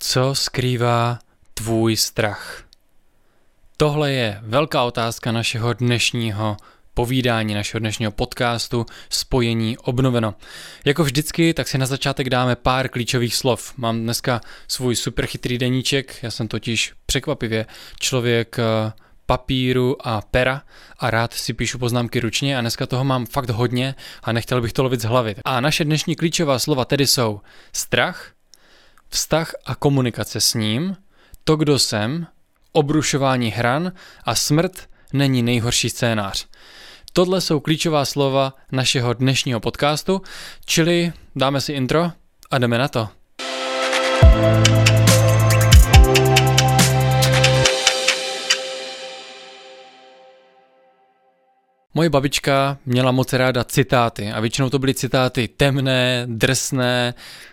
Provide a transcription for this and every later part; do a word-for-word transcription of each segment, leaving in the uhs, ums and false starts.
Co skrývá tvůj strach? Tohle je velká otázka našeho dnešního povídání, našeho dnešního podcastu Spojení obnoveno. Jako vždycky, tak si na začátek dáme pár klíčových slov. Mám dneska svůj super chytrý deníček, já jsem totiž překvapivě člověk papíru a pera a rád si píšu poznámky ručně a dneska toho mám fakt hodně a nechtěl bych to lovit z hlavy. A naše dnešní klíčová slova tedy jsou strach, vztah a komunikace s ním, to, kdo jsem, obrušování hran a smrt není nejhorší scénář. Tohle jsou klíčová slova našeho dnešního podcastu, čili dáme si intro a jdeme na to. Moje babička měla moc ráda citáty a většinou to byly citáty temné, drsné,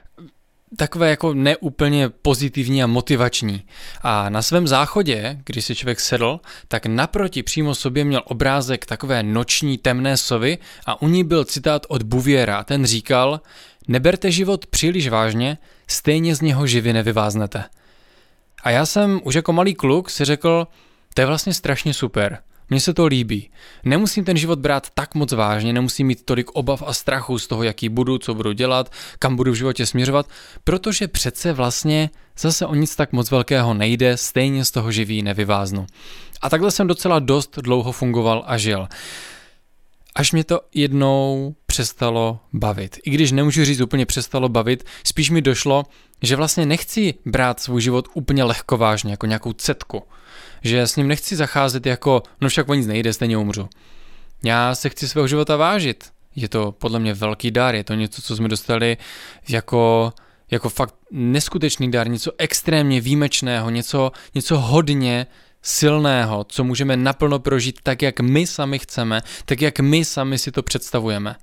takové jako neúplně pozitivní a motivační. A na svém záchodě, když si člověk sedl, tak naproti přímo sobě měl obrázek takové noční temné sovy a u ní byl citát od Bouviera a ten říkal: neberte život příliš vážně, stejně z něho živě nevyváznete. A já jsem už jako malý kluk si řekl, to je vlastně strašně super. Mně se to líbí. Nemusím ten život brát tak moc vážně, nemusím mít tolik obav a strachu z toho, jaký budu, co budu dělat, kam budu v životě směřovat, protože přece vlastně zase o nic tak moc velkého nejde, stejně z toho živý nevyváznu. A takhle jsem docela dost dlouho fungoval a žil. Až mě to jednou přestalo bavit. I když nemůžu říct úplně přestalo bavit, spíš mi došlo, že vlastně nechci brát svůj život úplně lehkovážně, jako nějakou cetku. Že s ním nechci zacházet jako, no však o nic nejde, stejně umřu. Já se chci svého života vážit. Je to podle mě velký dar, je to něco, co jsme dostali jako, jako fakt neskutečný dar, něco extrémně výjimečného, něco, něco hodně silného, co můžeme naplno prožít tak, jak my sami chceme, tak, jak my sami si to představujeme.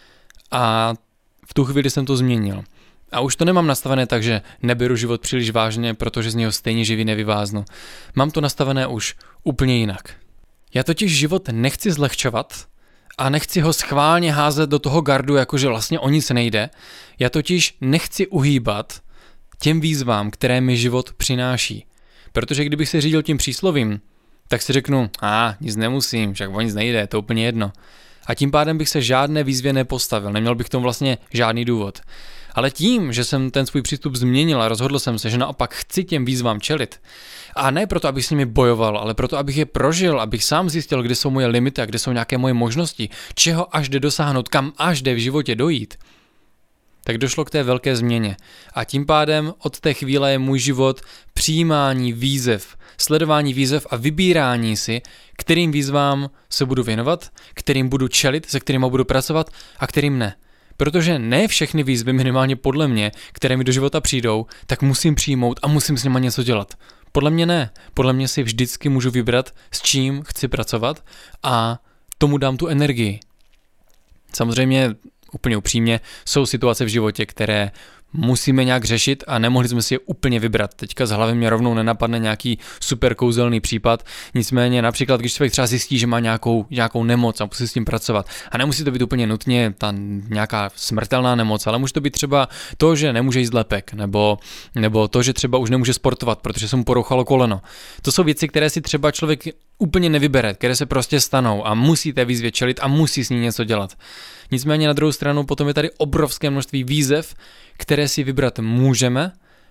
A v tu chvíli jsem to změnil. A už to nemám nastavené tak, že neberu život příliš vážně, protože z něho stejně živý nevyváznu. Mám to nastavené už úplně jinak. Já totiž život nechci zlehčovat a nechci ho schválně házet do toho gardu, jakože vlastně o nic nejde. Já totiž nechci uhýbat těm výzvám, které mi život přináší. Protože kdybych se řídil tím příslovím, tak si řeknu, a ah, nic nemusím, však o nic nejde, je to úplně jedno. A tím pádem bych se žádné výzvě nepostavil, neměl bych k tomu vlastně žádný důvod. Ale tím, že jsem ten svůj přístup změnil a rozhodl jsem se, že naopak chci těm výzvám čelit, a ne proto, abych s nimi bojoval, ale proto, abych je prožil, abych sám zjistil, kde jsou moje limity a kde jsou nějaké moje možnosti, čeho až jde dosáhnout, kam až jde v životě dojít, tak došlo k té velké změně. A tím pádem od té chvíle je můj život přijímání výzev, sledování výzev a vybírání si, kterým výzvám se budu věnovat, kterým budu čelit, se kterými budu pracovat a kterým ne. Protože ne všechny výzvy, minimálně podle mě, které mi do života přijdou, tak musím přijmout a musím s nimi něco dělat. Podle mě ne. Podle mě si vždycky můžu vybrat, s čím chci pracovat a tomu dám tu energii. Samozřejmě, úplně upřímně, jsou situace v životě, které musíme nějak řešit a nemohli jsme si je úplně vybrat. Teďka z hlavy mě rovnou nenapadne nějaký super kouzelný případ, nicméně například, když člověk třeba zjistí, že má nějakou, nějakou nemoc a musí s tím pracovat. A nemusí to být úplně nutně ta nějaká smrtelná nemoc, ale může to být třeba to, že nemůže jíst lepek, nebo, nebo to, že třeba už nemůže sportovat, protože se mu porouchalo koleno. To jsou věci, které si třeba člověk úplně nevybere, které se prostě stanou a musí té výzvě čelit a musí s ní něco dělat. Nicméně na druhou stranu potom je tady obrovské množství výzev, které si vybrat můžeme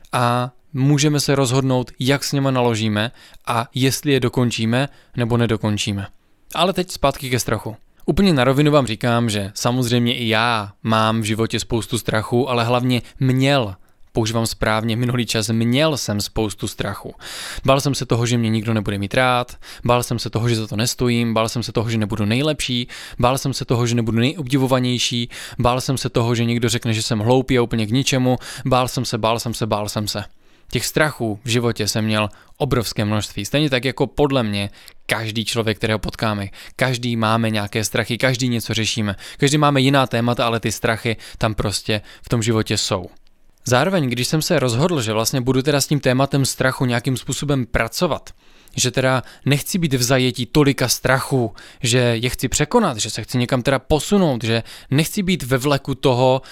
a můžeme se rozhodnout, jak s něma naložíme a jestli je dokončíme nebo nedokončíme. Ale teď zpátky ke strachu. Úplně na rovinu vám říkám, že samozřejmě i já mám v životě spoustu strachu, ale hlavně měl, používám správně minulý čas, měl jsem spoustu strachu. Bál jsem se toho, že mě nikdo nebude mít rád, bál jsem se toho, že za to nestojím, bál jsem se toho, že nebudu nejlepší, bál jsem se toho, že nebudu nejobdivovanější, bál jsem se toho, že někdo řekne, že jsem hloupý a úplně k ničemu, bál jsem se, bál jsem se, bál jsem se. Těch strachů v životě jsem měl obrovské množství. Stejně tak jako podle mě každý člověk, kterého potkáme, každý máme nějaké strachy, každý něco řešíme, každý máme jiná témata, ale ty strachy tam prostě v tom životě jsou. Zároveň, když jsem se rozhodl, že vlastně budu teda s tím tématem strachu nějakým způsobem pracovat, že teda nechci být v zajetí tolika strachu, že je chci překonat, že se chci někam teda posunout, že nechci být ve vleku toho,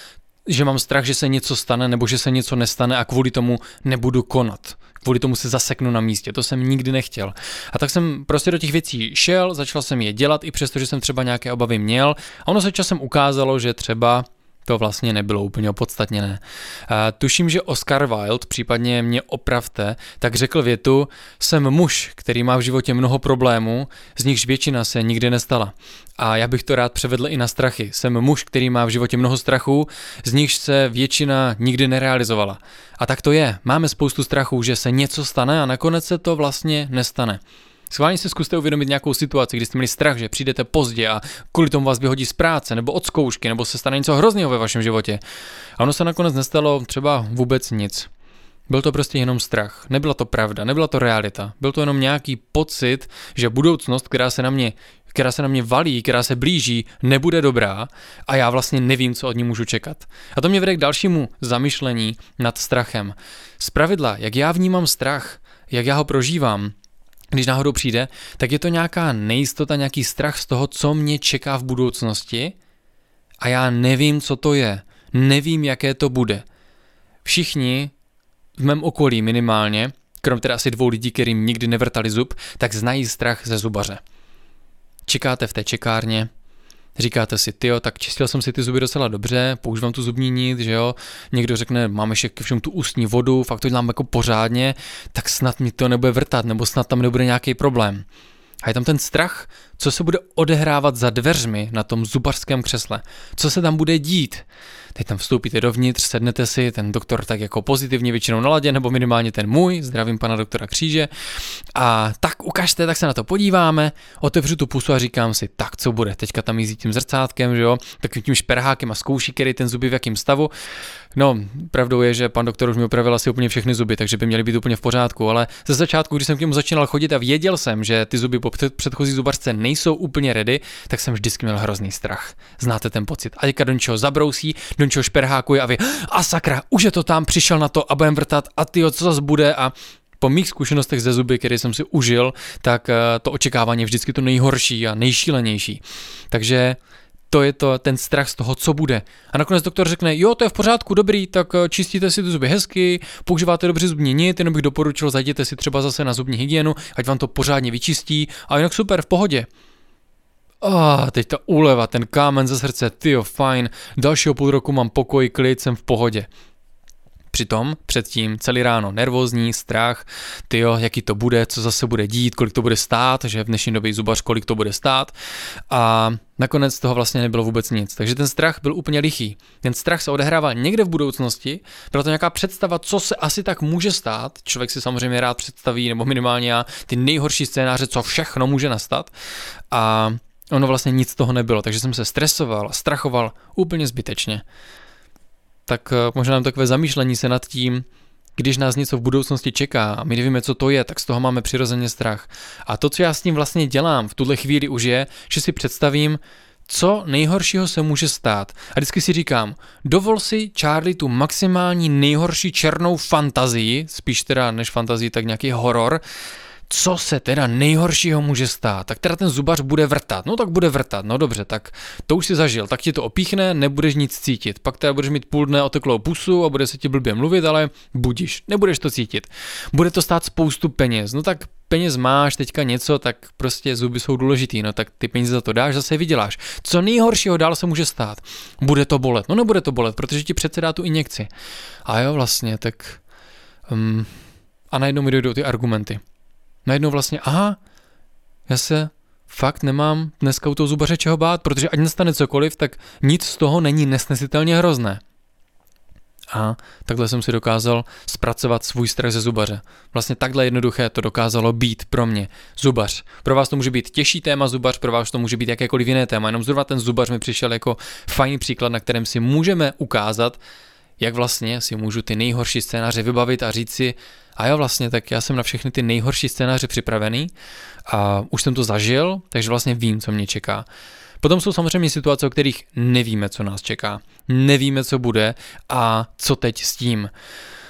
že mám strach, že se něco stane nebo že se něco nestane a kvůli tomu nebudu konat. Kvůli tomu se zaseknu na místě, to jsem nikdy nechtěl. A tak jsem prostě do těch věcí šel, začal jsem je dělat i přesto, že jsem třeba nějaké obavy měl a ono se časem ukázalo, že třeba to vlastně nebylo úplně opodstatněné. A tuším, že Oscar Wilde, případně mě opravte, tak řekl větu: jsem muž, který má v životě mnoho problémů, z nichž většina se nikdy nestala. A já bych to rád převedl i na strachy. Jsem muž, který má v životě mnoho strachů, z nichž se většina nikdy nerealizovala. A tak to je. Máme spoustu strachů, že se něco stane a nakonec se to vlastně nestane. Schválně si zkuste uvědomit nějakou situaci, kdy jste měli strach, že přijdete pozdě a kvůli tomu vás vyhodí z práce nebo od zkoušky, nebo se stane něco hrozného ve vašem životě. A ono se nakonec nestalo třeba vůbec nic. Byl to prostě jenom strach. Nebyla to pravda, nebyla to realita. Byl to jenom nějaký pocit, že budoucnost, která se na mě, která se na mě valí, která se blíží, nebude dobrá a já vlastně nevím, co od ní můžu čekat. A to mě vede k dalšímu zamyšlení nad strachem. Zpravidla, jak já vnímám strach, jak já ho prožívám, když náhodou přijde, tak je to nějaká nejistota, nějaký strach z toho, co mě čeká v budoucnosti a já nevím, co to je. Nevím, jaké to bude. Všichni v mém okolí minimálně, krom teda asi dvou lidí, kterým nikdy nevrtali zub, tak znají strach ze zubaře. Čekáte v té čekárně, říkáte si, tyjo, tak čistil jsem si ty zuby docela dobře, používám tu zubní nit, že jo, někdo řekne, mám ještě ke všemu tu ústní vodu, fakt to dělám jako pořádně, tak snad mi to nebude vrtat, nebo snad tam nebude nějaký problém. A je tam ten strach, co se bude odehrávat za dveřmi na tom zubařském křesle, co se tam bude dít. Teď tam vstoupíte dovnitř, sednete si, ten doktor tak jako pozitivně většinou naladěn, nebo minimálně ten můj, zdravím pana doktora Kříže, a tak ukažte, tak se na to podíváme, otevřu tu pusu a říkám si, tak co bude, teďka tam jízdí tím zrcátkem, že jo, takovým tím šperhákem a zkouší, který ten zuby v jakém stavu. No, pravdou je, že pan doktor už mi opravil asi úplně všechny zuby, takže by měly být úplně v pořádku, ale ze začátku, když jsem k němu začínal chodit a věděl jsem, že ty zuby po předchozí zubařce nejsou úplně ready, tak jsem vždycky měl hrozný strach. Znáte ten pocit? A teďka do něčeho zabrousí, do něčeho šperhákuje a vy, a sakra, už je to tam, přišel na to a budem vrtat a tyjo, co zase bude. A po mých zkušenostech ze zuby, které jsem si užil, tak to očekávání je vždycky to nejhorší a nejšílenější. Takže to je to, ten strach z toho, co bude. A nakonec doktor řekne, jo, to je v pořádku, dobrý, tak čistíte si ty zuby hezky, používáte dobře zubní nit, jenom bych doporučil, zajděte si třeba zase na zubní hygienu, ať vám to pořádně vyčistí a jinak super, v pohodě. A teď ta úleva, ten kámen ze srdce, tyjo, fajn, dalšího půl roku mám pokoj, klid, jsem v pohodě. Přitom předtím celý ráno nervózní, strach, tyjo, jaký to bude, co zase bude dít, kolik to bude stát, že v dnešní době zubař, kolik to bude stát a nakonec toho vlastně nebylo vůbec nic. Takže ten strach byl úplně lichý. Ten strach se odehrával někde v budoucnosti, byla to nějaká představa, co se asi tak může stát. Člověk si samozřejmě rád představí, nebo minimálně já, ty nejhorší scénáře, co všechno může nastat a ono vlastně nic z toho nebylo, takže jsem se stresoval a strachoval úplně zbytečně. Tak možná nám takové zamýšlení se nad tím, když nás něco v budoucnosti čeká a my nevíme, co to je, tak z toho máme přirozeně strach. A to, co já s tím vlastně dělám v tuhle chvíli už je, že si představím, co nejhoršího se může stát. A vždycky si říkám, dovol si, Charlie, tu maximální nejhorší černou fantazii, spíš teda než fantazii, tak nějaký horor, co se teda nejhoršího může stát, tak teda ten zubař bude vrtat, no tak bude vrtat, no dobře, tak to už si zažil, tak ti to opíchne, nebudeš nic cítit, pak teda budeš mít půl dne oteklou pusu a bude se ti blbě mluvit, ale budíš, nebudeš to cítit. Bude to stát spoustu peněz, no tak peněz máš teďka něco, tak prostě zuby jsou důležitý, no tak ty peníze za to dáš, zase vyděláš. Co nejhoršího dál se může stát? Bude to bolet, no nebude to bolet, protože ti přece dá tu injekci. A jo vlastně, tak um, a najednou mi dojdou ty argumenty. Najednou vlastně, aha, já se fakt nemám dneska u toho zubaře čeho bát, protože ať nastane cokoliv, tak nic z toho není nesnesitelně hrozné. A takhle jsem si dokázal zpracovat svůj strach ze zubaře. Vlastně takhle jednoduché to dokázalo být pro mě. Zubař. Pro vás to může být těžší téma zubař, pro vás to může být jakékoliv jiné téma, jenom zrovna ten zubař mi přišel jako fajný příklad, na kterém si můžeme ukázat, jak vlastně si můžu ty nejhorší scénáře vybavit a říct si, a jo vlastně, tak já jsem na všechny ty nejhorší scénáře připravený a už jsem to zažil, takže vlastně vím, co mě čeká. Potom jsou samozřejmě situace, o kterých nevíme, co nás čeká. Nevíme, co bude a co teď s tím.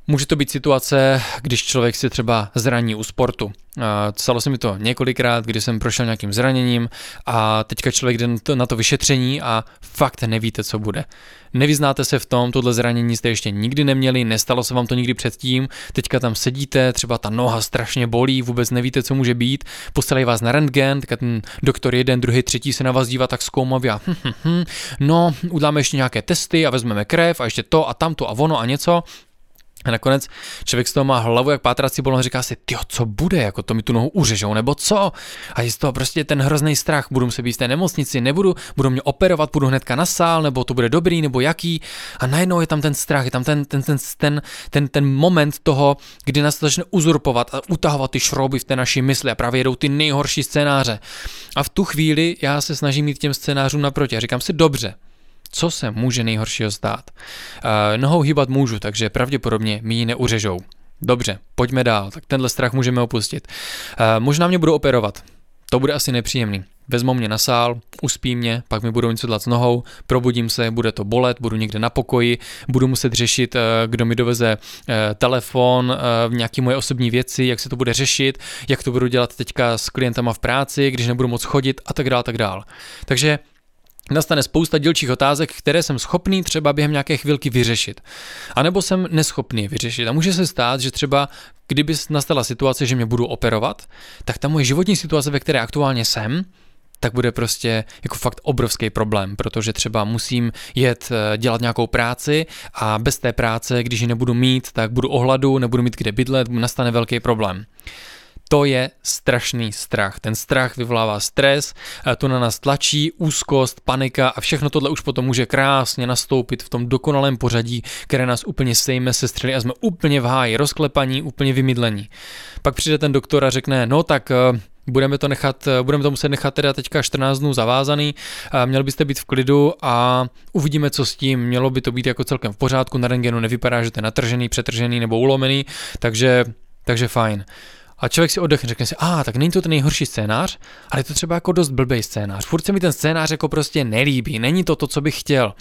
Může to být situace, když člověk si třeba zraní u sportu. Stalo se mi to několikrát, kdy jsem prošel nějakým zraněním a teďka člověk jde na to vyšetření a fakt nevíte, co bude. Nevyznáte se v tom, tohle zranění jste ještě nikdy neměli, nestalo se vám to nikdy předtím, teďka tam sedíte, třeba ta noha strašně bolí, vůbec nevíte, co může být, posílají vás na rentgen, teďka ten doktor jeden, druhý, třetí se na vás dívá tak zkoumavě a hm, hm, hm, no, uděláme ještě nějaké testy a vezmeme krev a ještě to a tamto a ono a něco. A nakonec člověk z toho má hlavu jak pátrací bolon a říká si, tyjo, co bude, jako to mi tu nohu uřežou, nebo co? A je z toho prostě ten hrozný strach, budu se být v té nemocnici, nebudu, budu mě operovat, půjdu hnedka na sál, nebo to bude dobrý, nebo jaký. A najednou je tam ten strach, je tam ten, ten, ten, ten, ten, ten moment toho, kdy nás to začne uzurpovat a utahovat ty šrouby v té naší mysli a právě jedou ty nejhorší scénáře. A v tu chvíli já se snažím mít těm scénářům naproti a říkám si, dobře, co se může nejhoršího stát? Uh, nohou hýbat můžu, takže pravděpodobně mi ji neuřežou. Dobře, pojďme dál, tak tenhle strach můžeme opustit. Uh, možná mě budou operovat, to bude asi nepříjemný. Vezmou mě na sál, uspí mě, pak mi budou něco dělat s nohou, probudím se, bude to bolet, budu někde na pokoji, budu muset řešit, kdo mi doveze telefon, nějaké moje osobní věci, jak se to bude řešit, jak to budu dělat teďka s klientama v práci, když nebudu moc chodit a tak dál, tak dál. Takže nastane spousta dílčích otázek, které jsem schopný třeba během nějaké chvilky vyřešit. A nebo jsem neschopný je vyřešit. A může se stát, že třeba kdyby nastala situace, že mě budou operovat, tak ta moje životní situace, ve které aktuálně jsem, tak bude prostě jako fakt obrovský problém, protože třeba musím jet dělat nějakou práci a bez té práce, když ji nebudu mít, tak budu o hladu, nebudu mít kde bydlet, nastane velký problém. To je strašný strach. Ten strach vyvolává stres, to na nás tlačí, úzkost, panika a všechno tohle už potom může krásně nastoupit v tom dokonalém pořadí, které nás úplně sejme, sestřelí a jsme úplně v háji, rozklepaní, úplně vymydlení. Pak přijde ten doktor a řekne, no tak budeme to nechat, budeme to muset nechat teda teďka čtrnáct dnů zavázaný, měl byste být v klidu a uvidíme, co s tím, mělo by to být jako celkem v pořádku, na rentgenu nevypadá, že to je natržený, přetržený nebo ulomený, takže, takže fajn. A člověk si oddechne, řekne si, a ah, tak není to ten nejhorší scénář, ale je to třeba jako dost blbej scénář. Furt se mi ten scénář jako prostě nelíbí, není to to, co bych chtěl.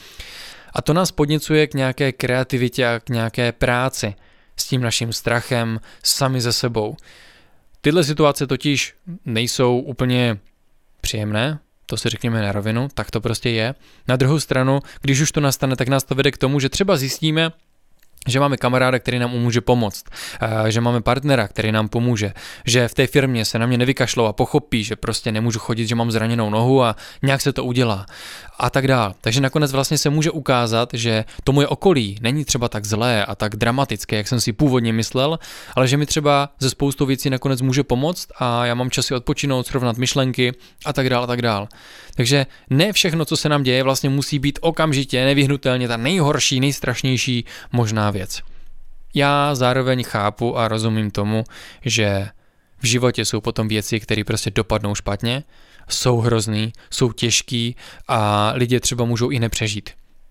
A to nás podněcuje k nějaké kreativitě a k nějaké práci s tím naším strachem sami ze sebou. Tyhle situace totiž nejsou úplně příjemné, to si řekněme na rovinu, tak to prostě je. Na druhou stranu, když už to nastane, tak nás to vede k tomu, že třeba zjistíme, že máme kamaráda, který nám může pomoct, že máme partnera, který nám pomůže, že v té firmě se na mě nevykašlou a pochopí, že prostě nemůžu chodit, že mám zraněnou nohu a nějak se to udělá a tak dál. Takže nakonec vlastně se může ukázat, že to moje okolí není třeba tak zlé a tak dramatické, jak jsem si původně myslel, ale že mi třeba ze spoustou věcí nakonec může pomoct a já mám čas si odpočinout, srovnat myšlenky a tak dál a tak dál. Takže ne všechno, co se nám děje, vlastně musí být okamžitě, nevyhnutelně ta nejhorší, nejstrašnější možná věc. Já zároveň chápu a rozumím tomu, že v životě jsou potom věci, které prostě dopadnou špatně, jsou hrozný, jsou těžký a lidi třeba můžou i nepřežít.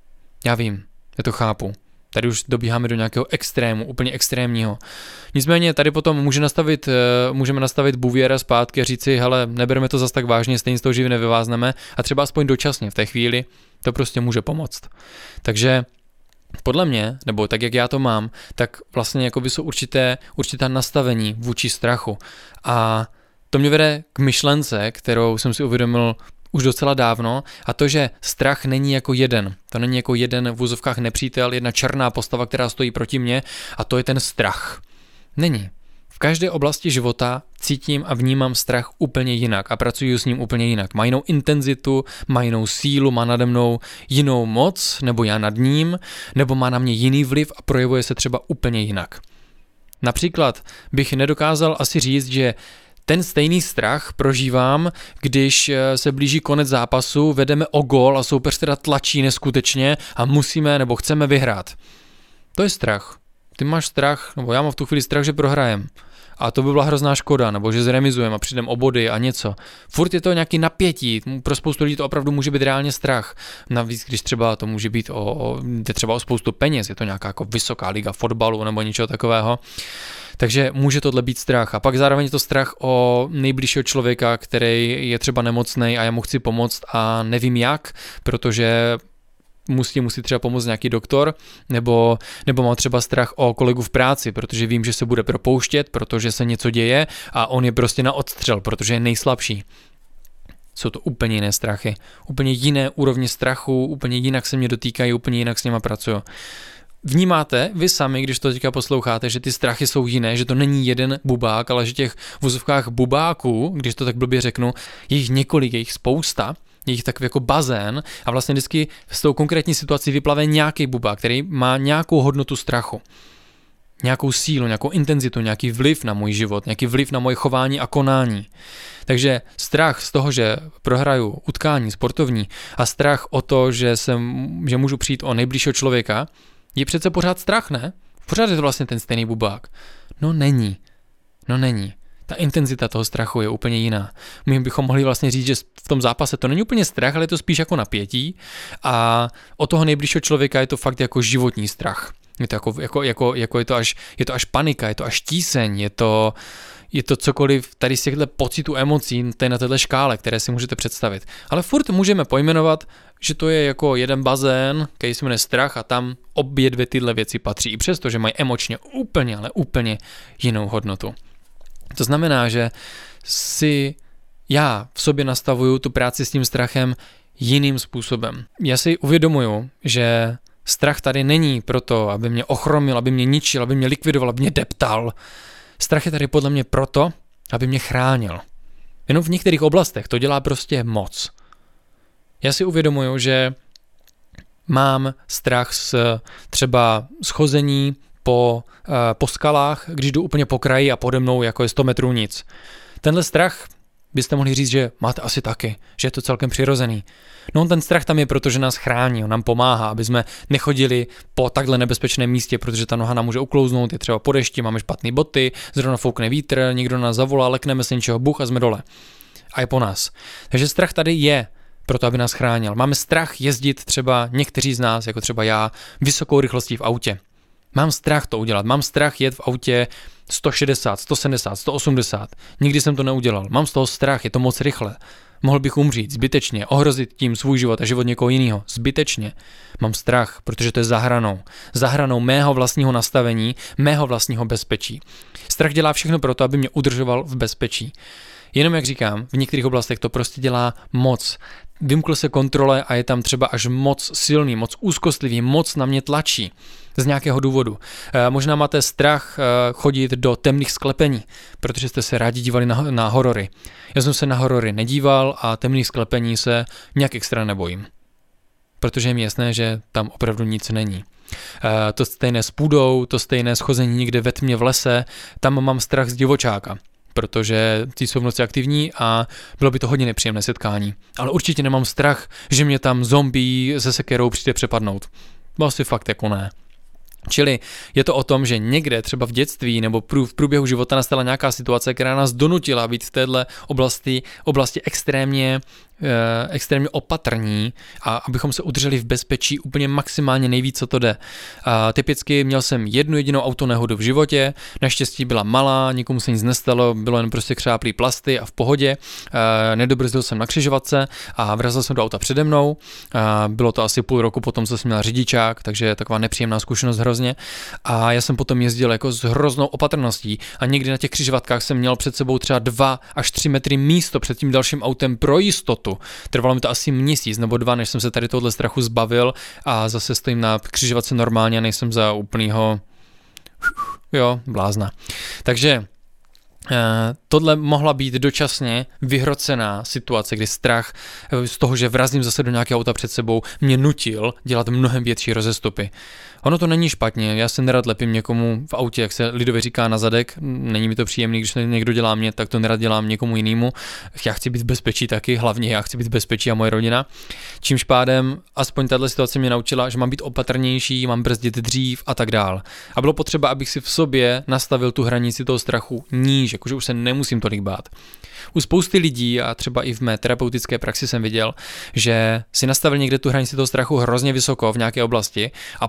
Já vím, já to chápu. Tady už dobíháme do nějakého extrému, úplně extrémního. Nicméně tady potom může nastavit, můžeme nastavit buvěra zpátky a říci, hele, nebereme to zas tak vážně, stejně z toho živě nevyvázneme a třeba aspoň dočasně v té chvíli to prostě může pomoct. Takže podle mě, nebo tak, jak já to mám, tak vlastně jakoby jsou určité, určitá nastavení vůči strachu. A to mě vede k myšlence, kterou jsem si uvědomil už docela dávno, a to, že strach není jako jeden. To není jako jeden v úzovkách nepřítel, jedna černá postava, která stojí proti mně, a to je ten strach. Není. V každé oblasti života cítím a vnímám strach úplně jinak a pracuji s ním úplně jinak. Má jinou intenzitu, má jinou sílu, má nade mnou jinou moc, nebo já nad ním, nebo má na mě jiný vliv a projevuje se třeba úplně jinak. Například bych nedokázal asi říct, že ten stejný strach prožívám, když se blíží konec zápasu, vedeme o gól a soupeř teda tlačí neskutečně a musíme nebo chceme vyhrát. To je strach. Ty máš strach, nebo já mám v tu chvíli strach, že prohrajem. A to by byla hrozná škoda, nebo že zremizujeme a přijdem o body a něco. Furt je to nějaký napětí, pro spoustu lidí to opravdu může být reálně strach. Navíc, když třeba to může být o, o, jde třeba o spoustu peněz, je to nějaká jako vysoká liga fotbalu nebo něčeho takového. Takže může tohle být strach. A pak zároveň je to strach o nejbližšího člověka, který je třeba nemocnej a já mu chci pomoct a nevím jak, protože musí, musí třeba pomoct nějaký doktor, nebo, nebo mám třeba strach o kolegu v práci, protože vím, že se bude propouštět, protože se něco děje a on je prostě na odstřel, protože je nejslabší. Jsou to úplně jiné strachy, úplně jiné úrovně strachu, úplně jinak se mě dotýkají, úplně jinak s nima pracuju. Vnímáte vy sami, když to teďka posloucháte, že ty strachy jsou jiné, že to není jeden bubák, ale že těch v vozovkách bubáků, když to tak blbě řeknu, je jich několik, je jich spousta, je jich takový jako bazén a vlastně vždycky s tou konkrétní situací vyplave nějaký bubák, který má nějakou hodnotu strachu. Nějakou sílu, nějakou intenzitu, nějaký vliv na můj život, nějaký vliv na moje chování a konání. Takže strach z toho, že prohraju utkání sportovní a strach o to, že, jsem, že můžu přijít o nejbližšího člověka, je přece pořád strach, ne? Pořád je to vlastně ten stejný bubák. No není. No není. Ta intenzita toho strachu je úplně jiná. My bychom mohli vlastně říct, že v tom zápase to není úplně strach, ale je to spíš jako napětí a od toho nejbližšího člověka je to fakt jako životní strach. Je to jako, jako, jako, jako je to až, je to až panika, je to až tíseň, je to, je to cokoliv tady z těchto pocitů emocí, tady na této škále, které si můžete představit. Ale furt můžeme pojmenovat, že to je jako jeden bazén, který se jmenuje strach a tam obě dvě tyhle věci patří, i přesto, že mají emočně úplně, ale úplně jinou hodnotu. To znamená, že si já v sobě nastavuju tu práci s tím strachem jiným způsobem. Já si uvědomuju, že strach tady není proto, aby mě ochromil, aby mě ničil, aby mě likvidoval, aby mě deptal. Strach je tady podle mě proto, aby mě chránil. Jenom v některých oblastech to dělá prostě moc. Já si uvědomuju, že mám strach z třeba schození po, uh, po skalách, když jdu úplně po kraji a pode mnou jako je sto metrů nic. Tenhle strach byste mohli říct, že máte asi taky, že je to celkem přirozený. No ten strach tam je, protože nás chrání, on nám pomáhá, aby jsme nechodili po takhle nebezpečném místě, protože ta noha nám může uklouznout, je třeba po dešti, máme špatné boty, zrovna foukne vítr, někdo nás zavolá, lekneme se něčeho, buch a jsme dole. A je po nás. Takže strach tady je, proto aby nás chránil. Máme strach jezdit třeba někteří z nás, jako třeba já, vysokou rychlostí v autě. Mám strach to udělat, mám strach jet v autě sto šedesát, sto sedmdesát, sto osmdesát. Nikdy jsem to neudělal, mám z toho strach, je to moc rychle. Mohl bych umřít zbytečně, ohrozit tím svůj život a život někoho jiného. Zbytečně. Mám strach, protože to je za hranou. Za hranou mého vlastního nastavení, mého vlastního bezpečí. Strach dělá všechno pro to, aby mě udržoval v bezpečí. Jenom jak říkám, v některých oblastech to prostě dělá moc. Vymkl se kontrole a je tam třeba až moc silný, moc úzkostlivý, moc na mě tlačí. Z nějakého důvodu. E, možná máte strach e, chodit do temných sklepení, protože jste se rádi dívali na, na horory. Já jsem se na horory nedíval a temných sklepení se nějak extra nebojím. Protože je mi jasné, že tam opravdu nic není. E, to stejné s půdou, to stejné schození někde ve tmě v lese, tam mám strach z divočáka. Protože ti jsou v noci aktivní a bylo by to hodně nepříjemné setkání. Ale určitě nemám strach, že mě tam zombie se sekerou přijde přepadnout. To asi fakt jako ne. Čili je to o tom, že někde třeba v dětství nebo v průběhu života nastala nějaká situace, která nás donutila být v této oblasti, oblasti extrémně, eh, extrémně opatrní a abychom se udrželi v bezpečí úplně maximálně nejvíc, co to jde. A typicky měl jsem jednu jedinou autonehodu v životě, naštěstí byla malá, nikomu se nic nestalo, bylo jen prostě křáplý plasty a v pohodě. Eh, nedobrzdil jsem na křižovatce a vrazil jsem do auta přede mnou. Eh, bylo to asi půl roku potom, co jsem měl řidičák, takže taková nepříjemná zkušenost hrozně. A já jsem potom jezdil jako s hroznou opatrností a někdy na těch křižovatkách jsem měl před sebou třeba dva až tři metry místo před tím dalším autem pro jistotu. Trvalo mi to asi měsíc nebo dva, než jsem se tady tohle strachu zbavil a zase stojím na křižovatce normálně a nejsem za úplnýho jo, blázna. Takže tohle mohla být dočasně vyhrocená situace, kdy strach z toho, že vrazím zase do nějakého auta před sebou, mě nutil dělat mnohem větší rozestupy. Ono to není špatně, já se nerad lepím někomu v autě, jak se lidově říká na zadek, není mi to příjemný, když někdo dělá mě, tak to nerad dělám někomu jinému. Já chci být v bezpečí taky, hlavně já chci být v bezpečí a moje rodina. Čímž pádem aspoň tato situace mě naučila, že mám být opatrnější, mám brzdit dřív a tak dál. A bylo potřeba, abych si v sobě nastavil tu hranici toho strachu níž, jakože už se nemusím tolik bát. U spousty lidí a třeba i v mé terapeutické praxi jsem viděl, že si nastavil někde tu hranici toho strachu hrozně vysoko v nějaké oblasti a potom ten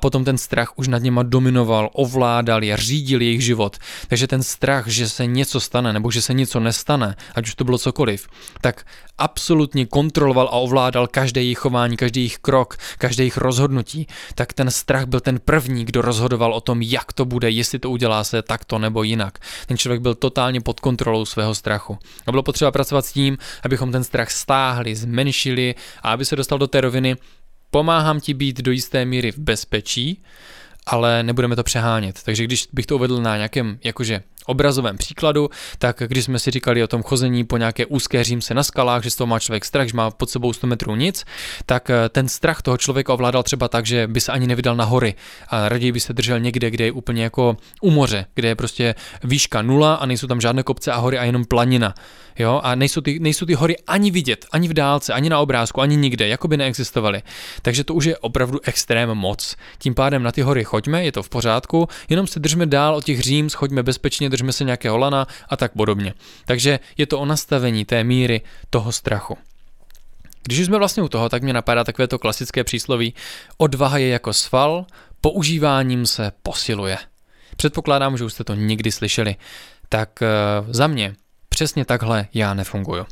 strach už nad něma dominoval, ovládal je, řídil jejich život. Takže ten strach, že se něco stane nebo že se něco nestane, ať už to bylo cokoliv, tak absolutně kontroloval a ovládal každé jejich chování, každý jejich krok, každé jejich rozhodnutí. Tak ten strach byl ten první, kdo rozhodoval o tom, jak to bude, jestli to udělá se takto nebo jinak. Ten člověk byl totálně pod kontrolou svého strachu. A bylo potřeba pracovat s tím, abychom ten strach stáhli, zmenšili a aby se dostal do té roviny, pomáhám ti být do jisté míry v bezpečí, ale nebudeme to přehánět. Takže když bych to uvedl na nějakém jakože obrazovém příkladu, tak když jsme si říkali o tom chození po nějaké úzké římse na skalách, že z toho má člověk strach, že má pod sebou sto metrů nic, tak ten strach toho člověka ovládal třeba tak, že by se ani nevydal na hory a raději by se držel někde, kde je úplně jako u moře, kde je prostě výška nula a nejsou tam žádné kopce a hory a jenom planina. Jo? A nejsou ty, nejsou ty hory ani vidět, ani v dálce, ani na obrázku, ani nikde, jako by neexistovaly. Takže to už je opravdu extrém moc. Tím pádem na ty hory choďme, je to v pořádku, jenom se držme dál od těch říms, choďme bezpečně, držme se nějakého lana a tak podobně. Takže je to o nastavení té míry toho strachu. Když už jsme vlastně u toho, tak mě napadá takové to klasické přísloví: odvaha je jako sval, používáním se posiluje. Předpokládám, že už jste to někdy slyšeli. Tak za mě přesně takhle já nefunguju.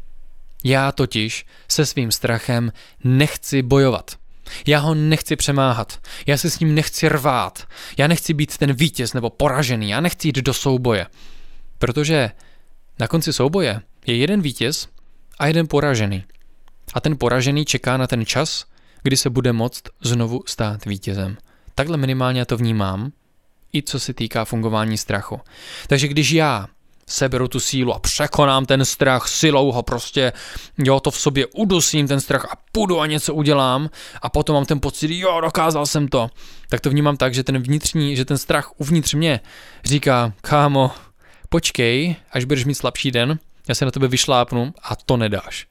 Já totiž se svým strachem nechci bojovat. Já ho nechci přemáhat, já se s ním nechci rvát, já nechci být ten vítěz nebo poražený, já nechci jít do souboje. Protože na konci souboje je jeden vítěz a jeden poražený. A ten poražený čeká na ten čas, kdy se bude moct znovu stát vítězem. Takhle minimálně já to vnímám, i co se týká fungování strachu. Takže když já seberu tu sílu a překonám ten strach, silou ho prostě, jo, to v sobě udusím ten strach a půjdu a něco udělám a potom mám ten pocit, jo, dokázal jsem to, tak to vnímám tak, že ten vnitřní, že ten strach uvnitř mě říká: kámo, počkej, až budeš mít slabší den, já se na tebe vyšlápnu a to nedáš.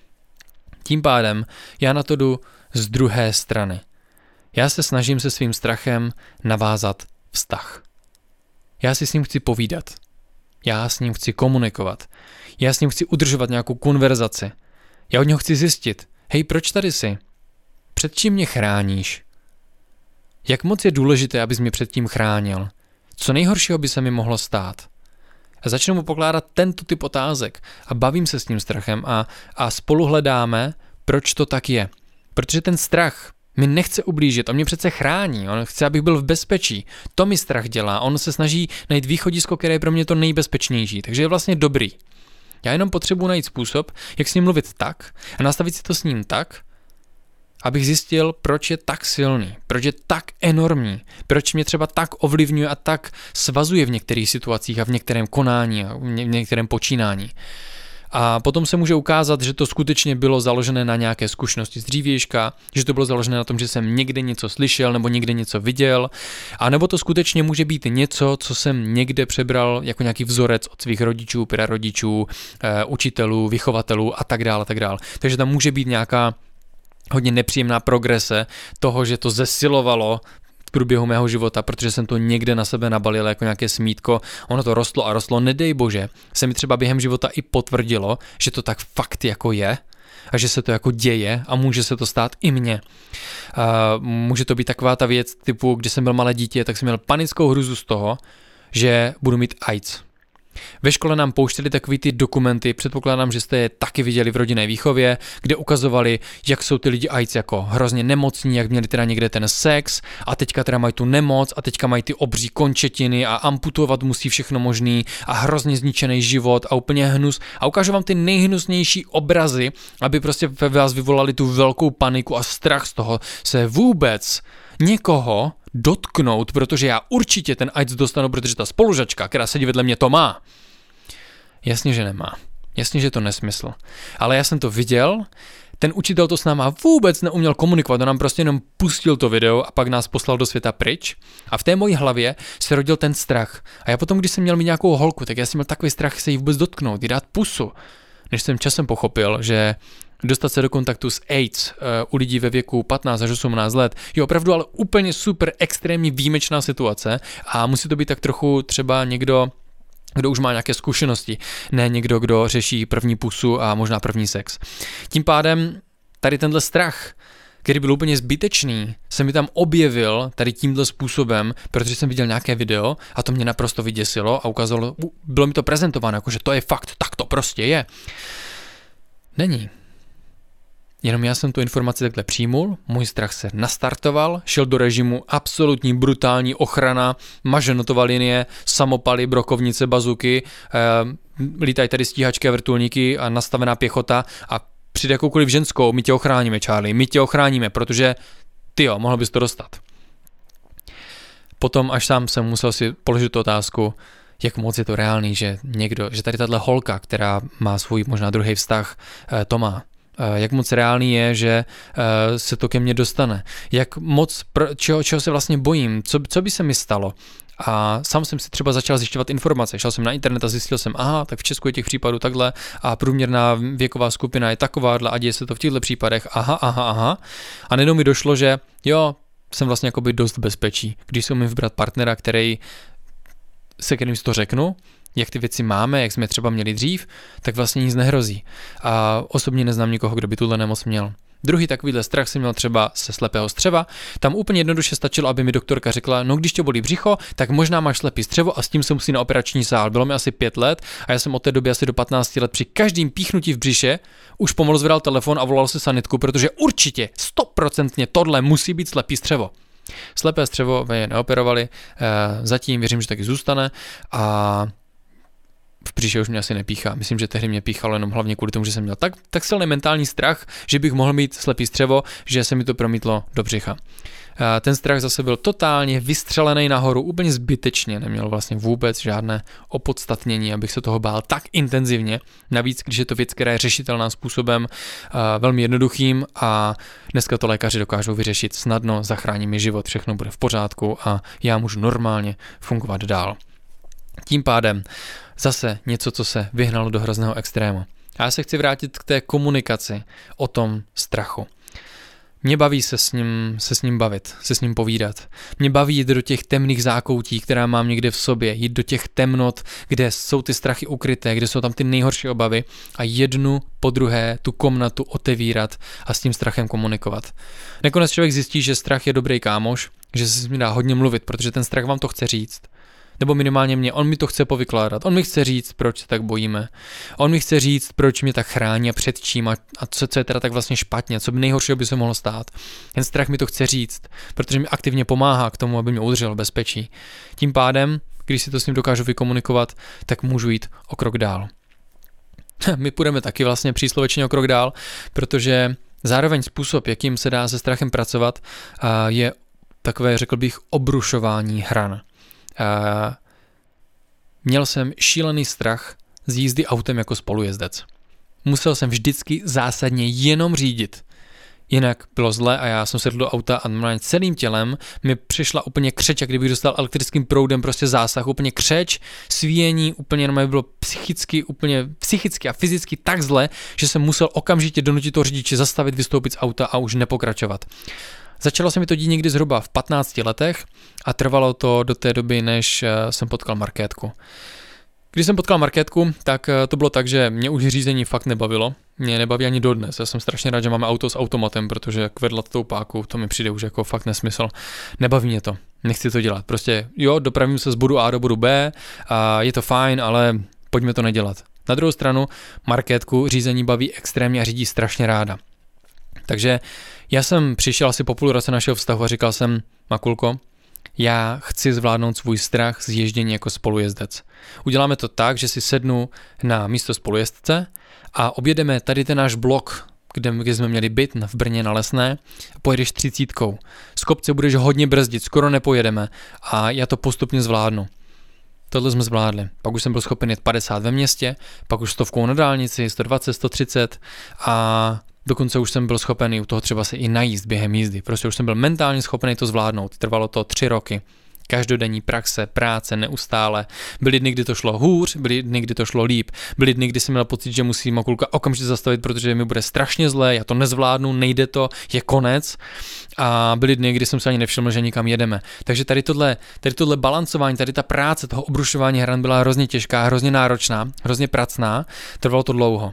Tím pádem já na to jdu z druhé strany. Já se snažím se svým strachem navázat vztah. Já si s ním chci povídat. Já s ním chci komunikovat. Já s ním chci udržovat nějakou konverzaci. Já od něho chci zjistit: hej, proč tady jsi? Před čím mě chráníš? Jak moc je důležité, abys mě před tím chránil? Co nejhoršího by se mi mohlo stát? A začnu mu pokládat tento typ otázek a bavím se s tím strachem a, a spolu hledáme, proč to tak je. Protože ten strach mi nechce ublížit, on mě přece chrání, on chce, abych byl v bezpečí. To mi strach dělá, on se snaží najít východisko, které je pro mě to nejbezpečnější, takže je vlastně dobrý. Já jenom potřebuji najít způsob, jak s ním mluvit tak a nastavit si to s ním tak, abych zjistil, proč je tak silný, proč je tak enormní, proč mě třeba tak ovlivňuje a tak svazuje v některých situacích a v některém konání a v některém počínání. A potom se může ukázat, že to skutečně bylo založené na nějaké zkušenosti z dřívějška, že to bylo založené na tom, že jsem někde něco slyšel nebo někde něco viděl, a nebo to skutečně může být něco, co jsem někde přebral jako nějaký vzorec od svých rodičů, prarodičů, učitelů, vychovatelů a tak dále, tak dále. Takže tam může být nějaká hodně nepříjemná progrese toho, že to zesilovalo v průběhu mého života, protože jsem to někde na sebe nabalil jako nějaké smítko, ono to rostlo a rostlo, nedej bože, se mi třeba během života i potvrdilo, že to tak fakt jako je a že se to jako děje a může se to stát i mně. Uh, může to být taková ta věc typu, když jsem byl malé dítě, tak jsem měl panickou hruzu z toho, že budu mít AIDS. Ve škole nám pouštěli takový ty dokumenty, předpokládám, že jste je taky viděli v rodinné výchově, kde ukazovali, jak jsou ty lidi AIDS jako hrozně nemocní, jak měli teda někde ten sex a teďka teda mají tu nemoc a teďka mají ty obří končetiny a amputovat musí všechno možný a hrozně zničený život a úplně hnus a ukážu vám ty nejhnusnější obrazy, aby prostě ve vás vyvolali tu velkou paniku a strach z toho se vůbec někoho dotknout, protože já určitě ten AIDS dostanu, protože ta spolužačka, která sedí vedle mě, to má. Jasně, že nemá. Jasně, že je to nesmysl. Ale já jsem to viděl, ten učitel to s náma vůbec neuměl komunikovat, on nám prostě jenom pustil to video a pak nás poslal do světa pryč. A v té mojí hlavě se rodil ten strach. A já potom, když jsem měl mít nějakou holku, tak já jsem měl takový strach se jí vůbec dotknout, jí dát pusu. Než jsem časem pochopil, že dostat se do kontaktu s AIDS uh, u lidí ve věku patnáct až osmnáct let je opravdu ale úplně super extrémně výjimečná situace a musí to být tak trochu třeba někdo, kdo už má nějaké zkušenosti, ne někdo, kdo řeší první pusu a možná první sex. Tím pádem tady tenhle strach který byl úplně zbytečný, se mi tam objevil tady tímto způsobem, protože jsem viděl nějaké video a to mě naprosto vyděsilo a ukázalo, bylo mi to prezentováno, jako že to je fakt, tak to prostě je. Není. Jenom já jsem tu informaci takhle přijmul, můj strach se nastartoval, šel do režimu absolutní brutální ochrana, maženotová linie, samopaly, brokovnice, bazuky, eh, lítají tady stíhačky a vrtulníky a nastavená pěchota a před jakoukoliv ženskou, my tě ochráníme, Charlie, my tě ochráníme, protože tyjo, mohl bys to dostat. Potom až sám jsem musel si položit tu otázku, jak moc je to reálný, že někdo, že tady tahle holka, která má svůj možná druhý vztah, eh, to má. Jak moc reálný je, že uh, se to ke mně dostane. Jak moc, pro, čeho, čeho se vlastně bojím, co, co by se mi stalo. A sám jsem si třeba začal zjišťovat informace. Šel jsem na internet a zjistil jsem, aha, tak v Česku je těch případů takhle a průměrná věková skupina je takováhle a děje se to v těchto případech, aha, aha, aha. A najednou mi došlo, že jo, jsem vlastně jakoby dost v bezpečí. Když si umím vybrat partnera, který, se kterým si to řeknu, jak ty věci máme, jak jsme třeba měli dřív, tak vlastně nic nehrozí. A osobně neznám nikoho, kdo by tuhle nemoc měl. Druhý takovýhle strach jsem měl třeba se slepého střeva. Tam úplně jednoduše stačilo, aby mi doktorka řekla, no když tě bolí břicho, tak možná máš slepý střevo a s tím se musí na operační sál. Bylo mi asi pět let a já jsem od té doby asi do patnácti let při každém píchnutí v břiše už pomalu zvedal telefon a volal se sanitku, protože určitě stoprocentně tohle musí být slepý střevo. Slepé střevo je neoperovali, zatím věřím, že taky zůstane a v břiše už mě asi nepíchá. Myslím, že tehdy mě píchalo jenom hlavně kvůli tomu, že jsem měl tak, tak silný mentální strach, že bych mohl mít slepý střevo, že se mi to promítlo do břicha. A ten strach zase byl totálně vystřelený nahoru, úplně zbytečně, neměl vlastně vůbec žádné opodstatnění, abych se toho bál tak intenzivně. Navíc, když je to věc, která je řešitelná způsobem velmi jednoduchým a dneska to lékaři dokážou vyřešit snadno, zachrání mi život, všechno bude v pořádku a já můžu normálně fungovat dál. Tím pádem zase něco, co se vyhnalo do hrozného extrému. A já se chci vrátit k té komunikaci o tom strachu. Mě baví se s ním, se s ním bavit, se s ním povídat. Mě baví jít do těch temných zákoutí, která mám někde v sobě, jít do těch temnot, kde jsou ty strachy ukryté, kde jsou tam ty nejhorší obavy a jednu po druhé tu komnatu otevírat a s tím strachem komunikovat. Nakonec člověk zjistí, že strach je dobrý kámoš, že se s ním dá hodně mluvit, protože ten strach vám to chce říct. Nebo minimálně mě, on mi to chce povykládat, on mi chce říct, proč se tak bojíme, on mi chce říct, proč mě tak chrání a před čím a, a co, co je teda tak vlastně špatně, co by nejhoršího by se mohlo stát. Ten strach mi to chce říct, protože mi aktivně pomáhá k tomu, aby mě udržel v bezpečí. Tím pádem, když si to s ním dokážu vykomunikovat, tak můžu jít o krok dál. My půjdeme taky vlastně příslovečně o krok dál, protože zároveň způsob, jakým se dá se strachem pracovat, je takové, řekl bych, obrušování hran. Uh, měl jsem šílený strach z jízdy autem jako spolujezdec. Musel jsem vždycky zásadně jenom řídit. Jinak bylo zle a já jsem sedl do auta a normálně celým tělem mi přišla úplně křeč, jak kdybych dostal elektrickým proudem prostě zásah, úplně křeč, svíjení, úplně normálně bylo psychicky, úplně psychicky a fyzicky tak zle, že jsem musel okamžitě donutit toho řidiče zastavit, vystoupit z auta a už nepokračovat. Začalo se mi to dít někdy zhruba v patnácti letech a trvalo to do té doby, než jsem potkal Markétku. Když jsem potkal Markétku, tak to bylo tak, že mě už řízení fakt nebavilo. Mě nebaví ani dodnes. Já jsem strašně rád, že máme auto s automatem, protože kvedlat tou páku, to mi přijde už jako fakt nesmysl. Nebaví mě to. Nechci to dělat. Prostě jo, dopravím se z bodu A do bodu B a je to fajn, ale pojďme to nedělat. Na druhou stranu Markétku řízení baví extrémně a řídí strašně ráda. Takže já jsem přišel asi po půl roce našeho vztahu a říkal jsem, Makulko, já chci zvládnout svůj strach z ježdění jako spolujezdec. Uděláme to tak, že si sednu na místo spolujezdce a objedeme tady ten náš blok, kde, kde jsme měli byt v Brně na Lesné, pojedeš třicítkou. Z kopce budeš hodně brzdit, skoro nepojedeme a já to postupně zvládnu. Tohle jsme zvládli. Pak už jsem byl schopen jet padesát ve městě, pak už stovkou na dálnici, sto dvacet, sto třicet a dokonce už jsem byl schopen u toho třeba se i najíst během jízdy. Prostě už jsem byl mentálně schopen to zvládnout. Trvalo to tři roky. Každodenní praxe, práce, neustále. Byly dny, kdy to šlo hůř, byly dny, kdy to šlo líp. Byly dny, kdy jsem měl pocit, že musím Makulka okamžitě zastavit, protože mi bude strašně zlé, já to nezvládnu, nejde to, je konec. A byly dny, kdy jsem se ani nevšiml, že nikam jedeme. Takže tady tohle, tady tohle balancování, tady ta práce toho obrušování hran byla hrozně těžká, hrozně náročná, hrozně pracná. Trvalo to dlouho.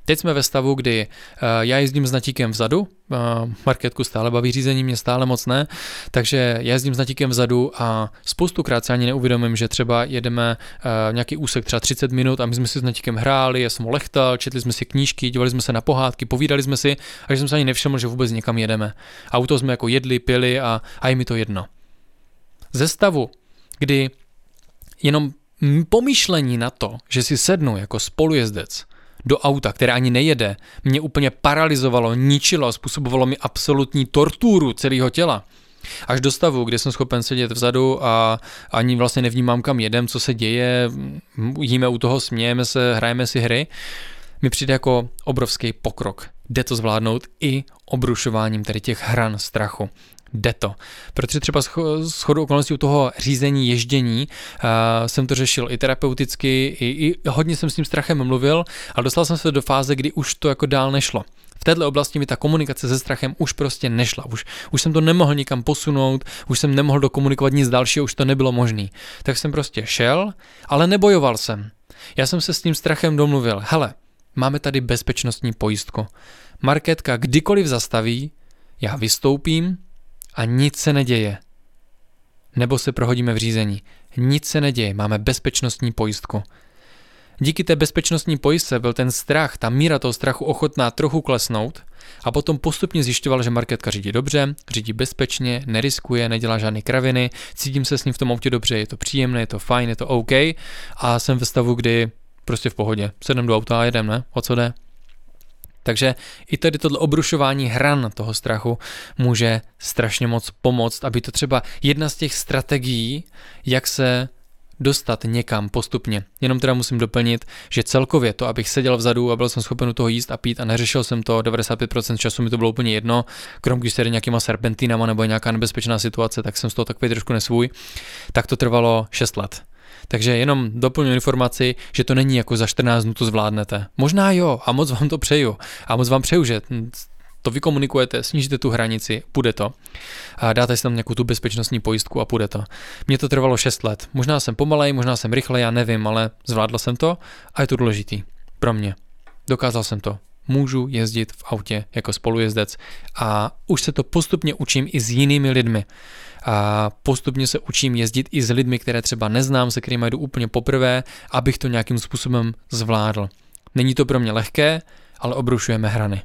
Teď jsme ve stavu, kdy uh, já jezdím s Natíkem vzadu, uh, Markétku stále baví řízení, mě stále moc ne, takže já jezdím s Natíkem vzadu a spoustukrát se ani neuvědomím, že třeba jedeme uh, nějaký úsek třeba třicet minut a my jsme si s Natíkem hráli, já jsem ho lechtal, četli jsme si knížky, dívali jsme se na pohádky, povídali jsme si a že jsem se ani nevšiml, že vůbec někam jedeme. A u toho jsme jako jedli, pili a, a je mi to jedno. Ze stavu, kdy jenom pomyšlení na to, že si sednu jako spolujezdec do auta, které ani nejede, mě úplně paralyzovalo, ničilo, způsobovalo mi absolutní tortúru celého těla. Až do stavu, kde jsem schopen sedět vzadu a ani vlastně nevnímám, kam jedem, co se děje, jíme u toho, smějeme se, hrajeme si hry, mi přijde jako obrovský pokrok. Jde to zvládnout i obrušováním tady těch hran strachu. Jde to. Protože třeba shodou okolností u toho řízení, ježdění uh, jsem to řešil i terapeuticky, i, i hodně jsem s tím strachem mluvil, ale dostal jsem se do fáze, kdy už to jako dál nešlo. V této oblasti mi ta komunikace se strachem už prostě nešla. Už, už jsem to nemohl nikam posunout, už jsem nemohl dokomunikovat nic dalšího, už to nebylo možné. Tak jsem prostě šel, ale nebojoval jsem. Já jsem se s tím strachem domluvil. Hele, máme tady bezpečnostní pojistku. Markétka kdykoliv zastaví, já vystoupím, a nic se neděje. Nebo se prohodíme v řízení. Nic se neděje, máme bezpečnostní pojistku. Díky té bezpečnostní pojistce byl ten strach, ta míra toho strachu ochotná trochu klesnout a potom postupně zjišťoval, že Markétka řídí dobře, řídí bezpečně, neriskuje, nedělá žádné kraviny, cítím se s ním v tom autě dobře, je to příjemné, je to fajn, je to OK a jsem ve stavu, kdy prostě v pohodě. Sedem do auta a jedem, ne? O co jde? Takže i tady tohle obrušování hran toho strachu může strašně moc pomoct, aby to třeba jedna z těch strategií, jak se dostat někam postupně. Jenom teda musím doplnit, že celkově to, abych seděl vzadu a byl jsem schopen u toho jíst a pít a neřešil jsem to, devadesát pět procent času mi to bylo úplně jedno, krom když se jde nějakýma serpentinama nebo je nějaká nebezpečná situace, tak jsem z toho takový trošku nesvůj, tak to trvalo šest let. Takže jenom doplňuji informaci, že to není jako za čtrnáct dnů to zvládnete. Možná jo a moc vám to přeju. A moc vám přeju, že to vykomunikujete, snížíte tu hranici, půjde to. A dáte si tam nějakou tu bezpečnostní pojistku a půjde to. Mně to trvalo šest let. Možná jsem pomalej, možná jsem rychlej, já nevím, ale zvládl jsem to a je to důležitý. Pro mě. Dokázal jsem to. Můžu jezdit v autě jako spolujezdec a už se to postupně učím i s jinými lidmi. A postupně se učím jezdit i s lidmi, které třeba neznám, se kterými jdu úplně poprvé, abych to nějakým způsobem zvládl. Není to pro mě lehké, ale obrušujeme hrany.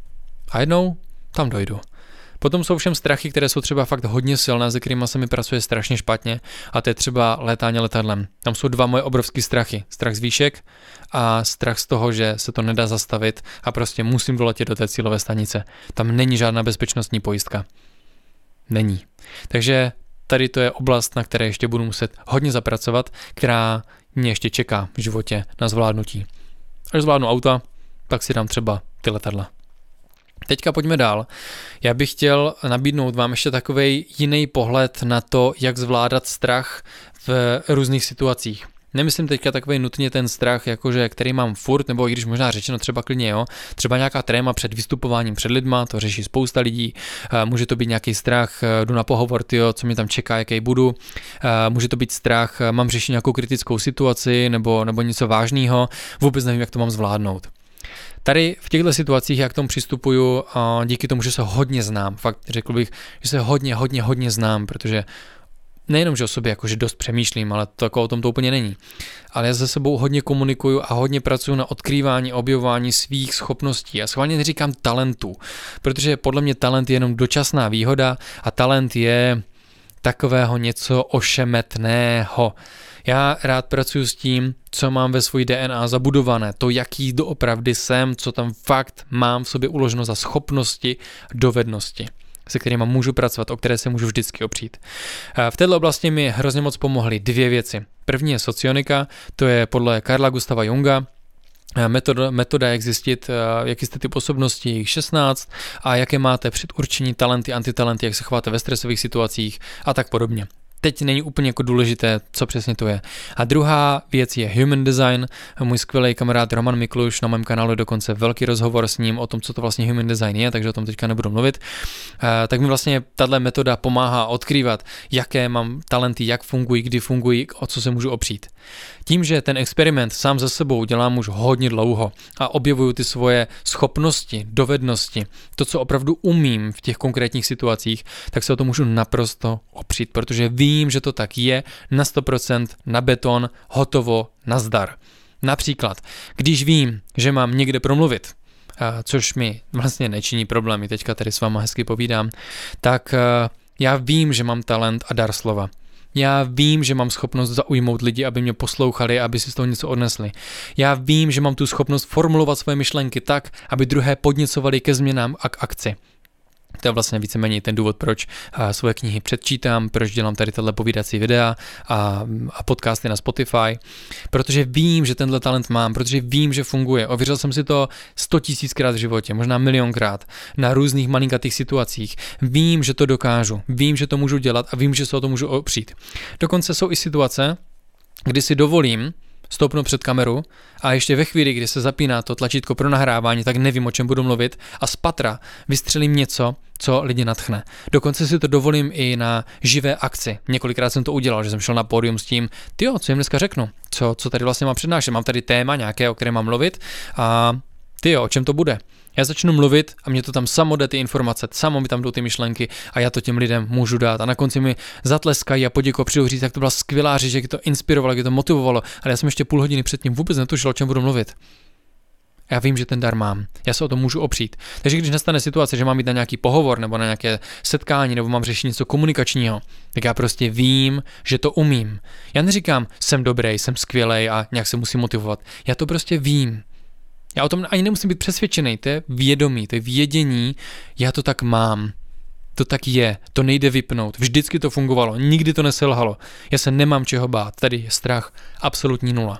A jednou tam dojdu. Potom jsou všem strachy, které jsou třeba fakt hodně silné, se kterými se mi pracuje strašně špatně a to je třeba létání letadlem. Tam jsou dva moje obrovské strachy. Strach z výšek a strach z toho, že se to nedá zastavit a prostě musím doletět do té cílové stanice. Tam není žádná bezpečnostní pojistka. Není. Takže tady to je oblast, na které ještě budu muset hodně zapracovat, která mě ještě čeká v životě na zvládnutí. Až zvládnu auta, tak si dám třeba ty letadla. Teďka pojďme dál. Já bych chtěl nabídnout vám ještě takovej jiný pohled na to, jak zvládat strach v různých situacích. Nemyslím teďka takovej nutně ten strach, jakože, který mám furt, nebo i když možná řečeno třeba klidně, jo. Třeba nějaká tréma před vystupováním před lidma, to řeší spousta lidí. Může to být nějaký strach, jdu na pohovor, tyjo, co mě tam čeká, jaký budu. Může to být strach, mám řešit nějakou kritickou situaci nebo, nebo něco vážného, vůbec nevím, jak to mám zvládnout. Tady v těchto situacích já k tomu přistupuju díky tomu, že se hodně znám. Fakt řekl bych, že se hodně, hodně, hodně znám, protože nejenom, že o sobě jakože dost přemýšlím, ale to jako o tom to úplně není. Ale já se sebou hodně komunikuju a hodně pracuji na odkrývání, objevování svých schopností. Já schválně neříkám talentů, protože podle mě talent je jenom dočasná výhoda a talent je takového něco ošemetného. Já rád pracuji s tím, co mám ve svojí D N A zabudované, to, jaký doopravdy jsem, co tam fakt mám v sobě uloženo za schopnosti, dovednosti, se kterými můžu pracovat, o které se můžu vždycky opřít. V této oblasti mi hrozně moc pomohly dvě věci. První je socionika, to je podle Carla Gustava Junga, Metoda, metoda, jak zjistit, jaký jste typ osobnosti, jich šestnáct a jaké máte předurčení talenty, antitalenty, jak se chováte ve stresových situacích a tak podobně. teď není úplně jako důležité, co přesně to je. A druhá věc je human design. Můj skvělý kamarád Roman Mikluš, na mém kanálu je dokonce velký rozhovor s ním o tom, co to vlastně human design je, takže o tom teďka nebudu mluvit. Tak mi vlastně tahle metoda pomáhá odkrývat, jaké mám talenty, jak fungují, kdy fungují, o co se můžu opřít. Tím, že ten experiment sám za sebou dělám už hodně dlouho a objevuju ty svoje schopnosti, dovednosti, to, co opravdu umím v těch konkrétních situacích, tak se o to můžu naprosto opřít, protože vím, že to tak je, na sto procent, na beton, hotovo, nazdar. Například, když vím, že mám někde promluvit, což mi vlastně nečiní problémy, teďka tady s váma hezky povídám, tak já vím, že mám talent a dar slova. Já vím, že mám schopnost zaujmout lidi, aby mě poslouchali, aby si z toho něco odnesli. Já vím, že mám tu schopnost formulovat svoje myšlenky tak, aby druhé podněcovali ke změnám a k akci. To je vlastně víceméně ten důvod, proč svoje knihy předčítám, proč dělám tady tato povídací videa a, a podcasty na Spotify, protože vím, že tenhle talent mám, protože vím, že funguje. Ověřil jsem si to sto tisíckrát v životě, možná milionkrát, na různých malinkatých situacích. Vím, že to dokážu, vím, že to můžu dělat a vím, že se o to můžu opřít. Dokonce jsou i situace, kdy si dovolím stoupnu před kameru a ještě ve chvíli, kdy se zapíná to tlačítko pro nahrávání, tak nevím, o čem budu mluvit a z patra vystřelím něco, co lidi nadchne. Dokonce si to dovolím i na živé akci. Několikrát jsem to udělal, že jsem šel na pódium s tím, tyjo, co jim dneska řeknu, co, co tady vlastně mám přednášet, mám tady téma nějaké, o kterém mám mluvit a tyjo, o čem to bude. Já začnu mluvit a mě to tam samo jde ty informace, samo mi tam jdou ty myšlenky a já to těm lidem můžu dát a na konci mi zatleskají a poděkuji, přijdou říct, jak to byla skvělá řeč, jak to inspirovalo, jak to motivovalo, ale já jsem ještě půl hodiny předtím vůbec netušil, o čem budu mluvit. Já vím, že ten dar mám, já se o to můžu opřít. Takže když nastane situace, že mám jít na nějaký pohovor nebo na nějaké setkání nebo mám řešit něco komunikačního, tak já prostě vím, že to umím. Já neříkám, jsem dobrý, jsem skvělej a nějak se musím motivovat. Já to prostě vím. Já o tom ani nemusím být přesvědčený, to je vědomí, to je vědění, já to tak mám. To tak je, to nejde vypnout, vždycky to fungovalo, nikdy to neselhalo. Já se nemám čeho bát, tady je strach absolutní nula.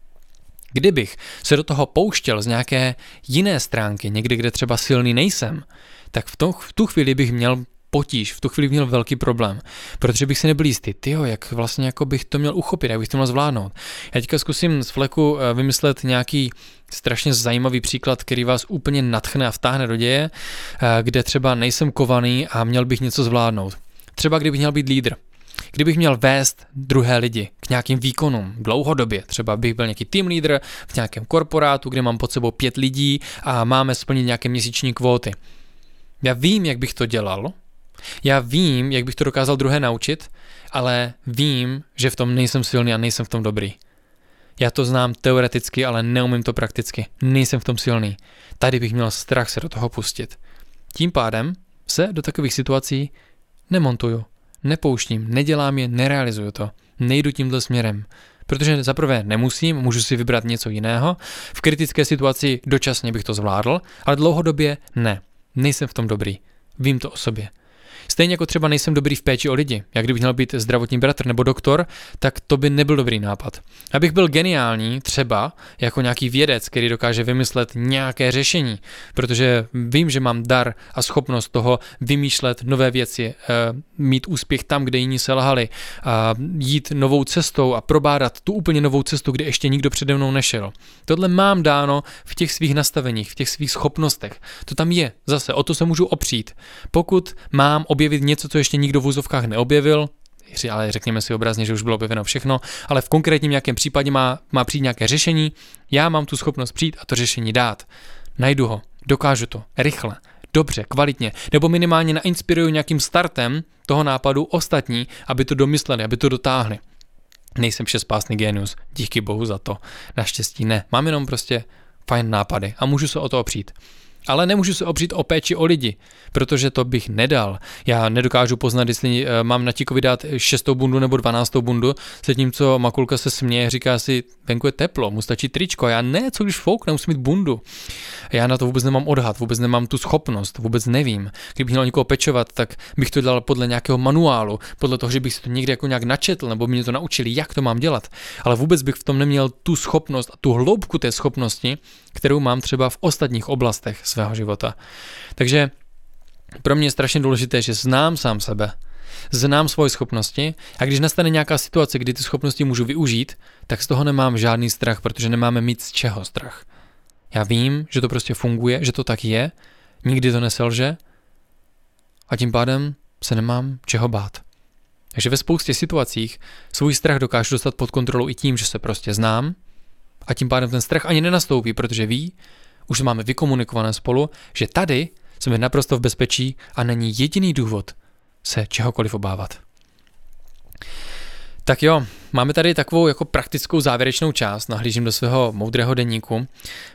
Kdybych se do toho pouštěl z nějaké jiné stránky, někdy, kde třeba silný nejsem, tak v, to, v tu chvíli bych měl potíž, v tu chvíli měl velký problém, protože bych si nebyl jistý, tyjo, jak vlastně jako bych to měl uchopit, jak bych to měl zvládnout. Já teďka zkusím z fleku vymyslet nějaký strašně zajímavý příklad, který vás úplně nadchne a vtáhne do děje, kde třeba nejsem kovaný a měl bych něco zvládnout. Třeba kdybych měl být lídr. Kdybych měl vést druhé lidi k nějakým výkonům dlouhodobě, třeba bych byl nějaký team leader v nějakém korporátu, kde mám pod sebou pět lidí a máme splnit nějaké měsíční kvóty. Já vím, jak bych to dělal, já vím, jak bych to dokázal druhé naučit, ale vím, že v tom nejsem silný a nejsem v tom dobrý. Já to znám teoreticky, ale neumím to prakticky. Nejsem v tom silný. Tady bych měl strach se do toho pustit. Tím pádem se do takových situací nemontuju, nepouštím, nedělám je, nerealizuju to. Nejdu tímhle směrem. Protože zaprvé nemusím, můžu si vybrat něco jiného. V kritické situaci dočasně bych to zvládl, ale dlouhodobě ne. Nejsem v tom dobrý. Vím to o sobě. Stejně jako třeba nejsem dobrý v péči o lidi. Jak kdybych měl být zdravotní bratr nebo doktor, tak to by nebyl dobrý nápad. Abych byl geniální třeba jako nějaký vědec, který dokáže vymyslet nějaké řešení, protože vím, že mám dar a schopnost toho vymýšlet nové věci, mít úspěch tam, kde jiní selhali, jít novou cestou a probádat tu úplně novou cestu, kde ještě nikdo přede mnou nešel. Tohle mám dáno v těch svých nastaveních, v těch svých schopnostech. To tam je. Zase o to se můžu opřít. Pokud mám objevit něco, co ještě nikdo v úzovkách neobjevil, ale řekněme si obrazně, že už bylo objeveno všechno, ale v konkrétním nějakém případě má, má přijít nějaké řešení, já mám tu schopnost přijít a to řešení dát. Najdu ho, dokážu to, rychle, dobře, kvalitně, nebo minimálně nainspiruju nějakým startem toho nápadu ostatní, aby to domysleli, aby to dotáhli. Nejsem všespásný génius, díky bohu za to, naštěstí ne, mám jenom prostě fajn nápady a můžu se o to opřít. Ale nemůžu se opřít o péči o lidi, protože to bych nedal. Já nedokážu poznat, jestli mám na Tíkovi dát šestou bundu nebo dvanáctou bundu, zatímco Makulka se směje, říká si, venku je teplo, mu stačí tričko, a já ne, co když foukne, musím mít bundu. Já na to vůbec nemám odhad, vůbec nemám tu schopnost, vůbec nevím. Kdybych měl někoho pečovat, tak bych to dělal podle nějakého manuálu, podle toho, že bych si to někde jako nějak načetl, nebo mě to naučili, jak to mám dělat. Ale vůbec bych v tom neměl tu schopnost a tu hloubku té schopnosti, kterou mám třeba v ostatních oblastech svého života. Takže pro mě je strašně důležité, že znám sám sebe. znám svoje schopnosti a když nastane nějaká situace, kdy ty schopnosti můžu využít, tak z toho nemám žádný strach, protože nemáme mít z čeho strach. Já vím, že to prostě funguje, že to tak je, nikdy to neselže a tím pádem se nemám čeho bát. Takže ve spoustě situacích svůj strach dokážu dostat pod kontrolu i tím, že se prostě znám a tím pádem ten strach ani nenastoupí, protože ví, už máme vykomunikované spolu, že tady jsme naprosto v bezpečí a není jediný důvod se čehokoliv obávat. Tak jo, máme tady takovou jako praktickou závěrečnou část, nahlížím do svého moudrého deníku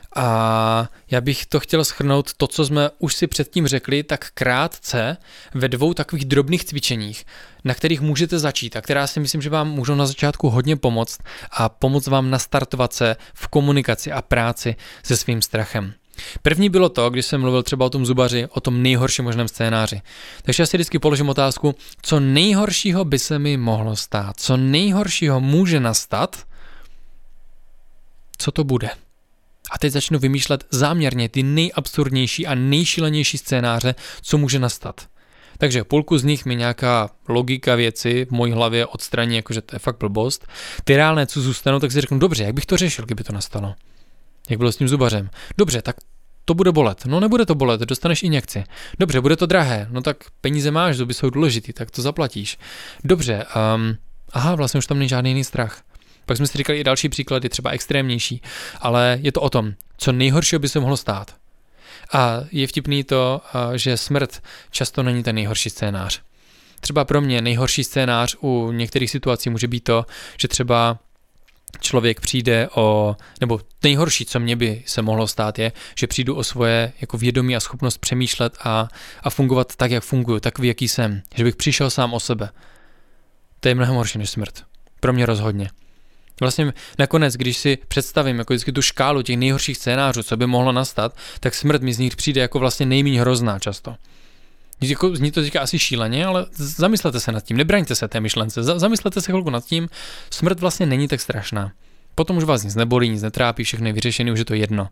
a já bych to chtěl shrnout to, co jsme už si předtím řekli, tak krátce ve dvou takových drobných cvičeních, na kterých můžete začít a která si myslím, že vám můžou na začátku hodně pomoct a pomoct vám nastartovat se v komunikaci a práci se svým strachem. První bylo to, když jsem mluvil třeba o tom zubaři, o tom nejhorším možném scénáři. Takže já si vždycky položím otázku, co nejhoršího by se mi mohlo stát, co nejhoršího může nastat, co to bude. A teď začnu vymýšlet záměrně ty nejabsurdnější a nejšílenější scénáře, co může nastat. Takže půlku z nich mi nějaká logika věci v mojí hlavě odstraní, jakože to je fakt blbost. Ty reálné, co zůstanou, tak si řeknu, dobře, jak bych to řešil, kdyby to nastalo. Jak bylo s tím zubařem. Dobře, tak to bude bolet. No nebude to bolet, dostaneš injekci. Dobře, bude to drahé. No tak peníze máš, zuby jsou důležitý, tak to zaplatíš. Dobře, um, aha, vlastně už tam není žádný jiný strach. Pak jsme si říkali i další příklady, třeba extrémnější, ale je to o tom, co nejhoršího by se mohlo stát. A je vtipný to, že smrt často není ten nejhorší scénář. Třeba pro mě nejhorší scénář u některých situací může být to, že třeba člověk přijde o, nebo nejhorší, co mě by se mohlo stát, je, že přijdu o svoje jako vědomí a schopnost přemýšlet a, a fungovat tak, jak funguju, takový, jaký jsem. Že bych přišel sám o sebe. To je mnohem horší než smrt. Pro mě rozhodně. Vlastně nakonec, když si představím jako vždycky tu škálu těch nejhorších scénářů, co by mohlo nastat, tak smrt mi z nich přijde jako vlastně nejméně hrozná často. Zní to teďka asi šíleně, ale zamyslete se nad tím, nebraňte se té myšlence, zamyslete se chvilku nad tím, smrt vlastně není tak strašná. Potom už vás nic nebolí, nic netrápí, všechno je vyřešené, už je to jedno.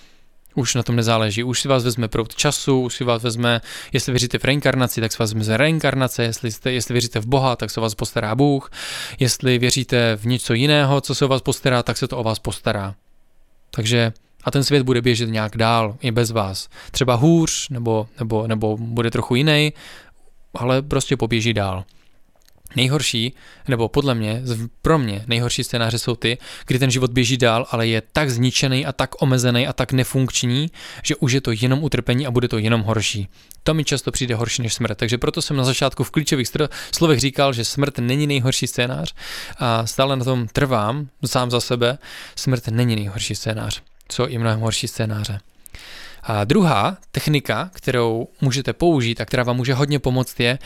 Už na tom nezáleží, už si vás vezme proud času, už si vás vezme, jestli věříte v reinkarnaci, tak se vás vezme reinkarnace, jestli, jste, jestli věříte v Boha, tak se o vás postará Bůh, jestli věříte v něco jiného, co se o vás postará, tak se to o vás postará. Takže a ten svět bude běžet nějak dál, i bez vás. Třeba hůř, nebo, nebo, nebo bude trochu jiný, ale prostě poběží dál. Nejhorší, nebo podle mě, pro mě nejhorší scénáře jsou ty, kdy ten život běží dál, ale je tak zničený a tak omezený a tak nefunkční, že už je to jenom utrpení a bude to jenom horší. To mi často přijde horší než smrt, takže proto jsem na začátku v klíčových stro- slovech říkal, že smrt není nejhorší scénář a stále na tom trvám sám za sebe, smrt není nejhorší scénář. Jsou i mnohem horší scénáře. A druhá technika, kterou můžete použít a která vám může hodně pomoct, je,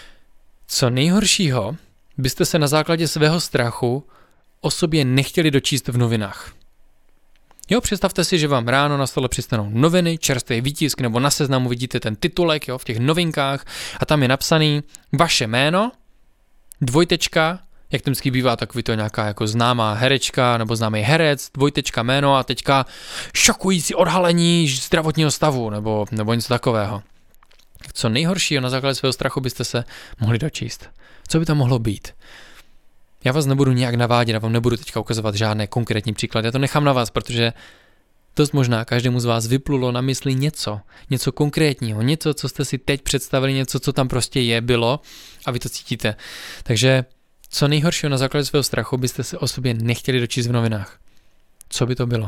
co nejhoršího byste se na základě svého strachu o sobě nechtěli dočíst v novinách. Jo, představte si, že vám ráno na stole přistanou noviny, čerstvý výtisk, nebo na seznamu vidíte ten titulek, jo, v těch novinkách a tam je napsaný vaše jméno, dvojtečka, jak to vždycky bývá, takový to nějaká jako známá herečka nebo známý herec, dvojtečka jméno a teďka šokující odhalení zdravotního stavu nebo, nebo něco takového. Co nejhoršího na základě svého strachu byste se mohli dočíst? Co by to mohlo být? Já vás nebudu nějak navádět, já vám nebudu teďka ukazovat žádné konkrétní příklady, já to nechám na vás, protože dost možná každému z vás vyplulo na mysli něco, něco konkrétního, něco, co jste si teď představili, něco, co tam prostě je, bylo a vy to cítíte. Takže co nejhoršího na základě svého strachu byste se o sobě nechtěli dočíst v novinách? Co by to bylo?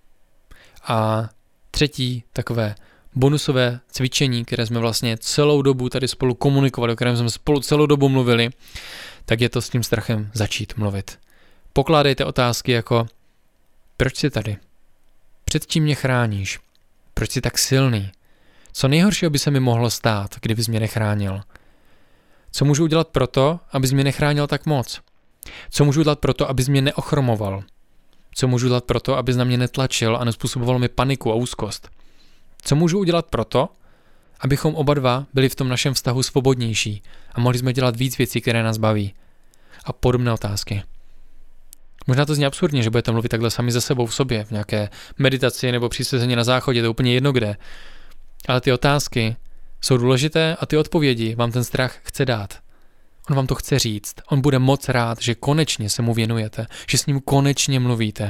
A třetí takové bonusové cvičení, které jsme vlastně celou dobu tady spolu komunikovali, o kterém jsme spolu celou dobu mluvili, tak je to s tím strachem začít mluvit. Pokládejte otázky jako proč jsi tady? Před čím mě chráníš? Proč jsi tak silný? Co nejhoršího by se mi mohlo stát, kdybys mě nechránil? Co můžu udělat proto, abys mě nechránil tak moc? Co můžu udělat proto, abys mě neochromoval? Co můžu udělat proto, abys na mě netlačil a nezpůsoboval mi paniku a úzkost? Co můžu udělat proto, abychom oba dva byli v tom našem vztahu svobodnější a mohli jsme dělat víc věcí, které nás baví? A podobné otázky. Možná to zní absurdně, že budete mluvit takhle sami ze sebou v sobě, v nějaké meditaci nebo přísezení na záchodě, to je úplně jedno kde. Ale ty otázky jsou důležité a ty odpovědi vám ten strach chce dát. On vám to chce říct. On bude moc rád, že konečně se mu věnujete, že s ním konečně mluvíte.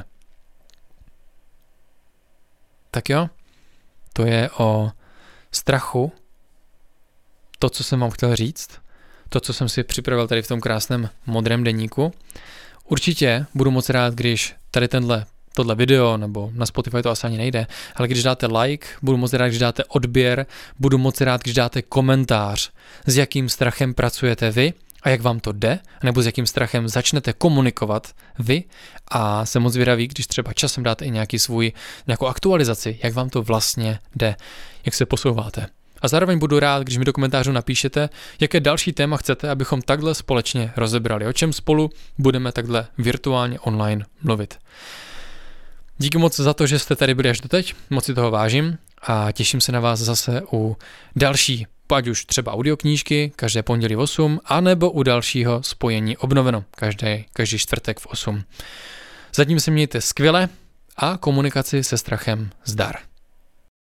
Tak jo, to je o strachu, to, co jsem vám chtěl říct, to, co jsem si připravil tady v tom krásném modrém deníku. Určitě budu moc rád, když tady tenhle, tohle video, nebo na Spotify to asi ani nejde, ale když dáte like, budu moc rád, když dáte odběr, budu moc rád, když dáte komentář, s jakým strachem pracujete vy a jak vám to jde, nebo s jakým strachem začnete komunikovat vy a jsem moc zvědavý, když třeba časem dáte i nějaký svůj, nějakou aktualizaci, jak vám to vlastně jde, jak se posouváte. A zároveň budu rád, když mi do komentářů napíšete, jaké další téma chcete, abychom takhle společně rozebrali, o čem spolu budeme takhle virtuálně online mluvit. Díky moc za to, že jste tady byli až doteď, moc si toho vážím a těším se na vás zase u další, ať už třeba audioknížky, každé pondělí v osm, anebo u dalšího spojení Obnoveno, každý, každý čtvrtek v osm. Zatím se mějte skvěle a komunikaci se strachem zdar.